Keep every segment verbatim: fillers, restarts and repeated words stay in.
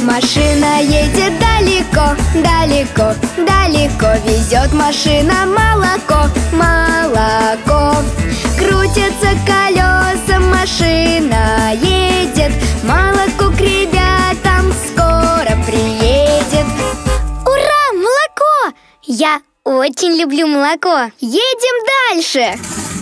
Машина едет далеко, далеко, далеко. Везет машина молоко, молоко. Крутятся колеса, машина едет. Молоко к ребятам скоро приедет. Ура, молоко! Я очень люблю молоко. Едем дальше.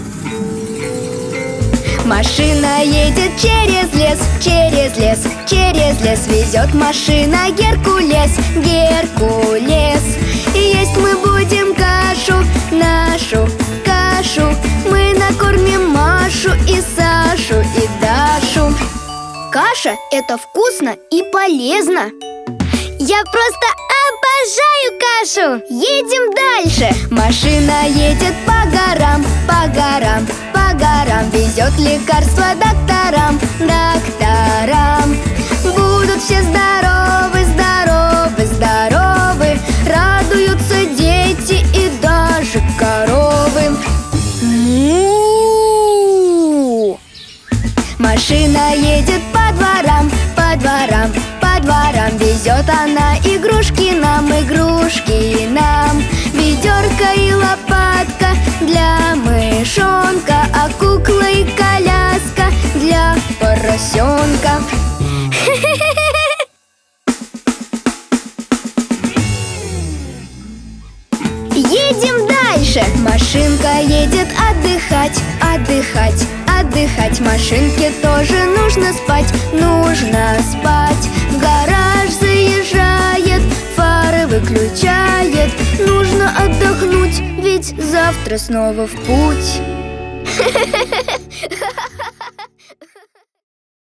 Машина едет через лес, через лес, через лес. Везет машина Геркулес, Геркулес. И есть мы будем кашу, нашу кашу. Мы накормим Машу и Сашу и Дашу. Каша – это вкусно и полезно. Я просто обожаю кашу! Едем дальше. Машина едет по горам, по горам, по горам. Везет лекарства докторам, докторам. Будут все здоровы, здоровы, здоровы. Радуются дети и даже коровы. Му! Машина едет по дворам, по дворам, по дворам. Везет она игрушки нам, игрушки нам. Ведерко и лопатка для мышонка, а кукла и коляска для поросенка. Едем дальше. Машинка едет отдыхать, отдыхать, отдыхать. Машинке тоже нужно спать, нужно спать. В гараж заезжает, фары выключает. Нужно отдохнуть, ведь завтра снова в путь.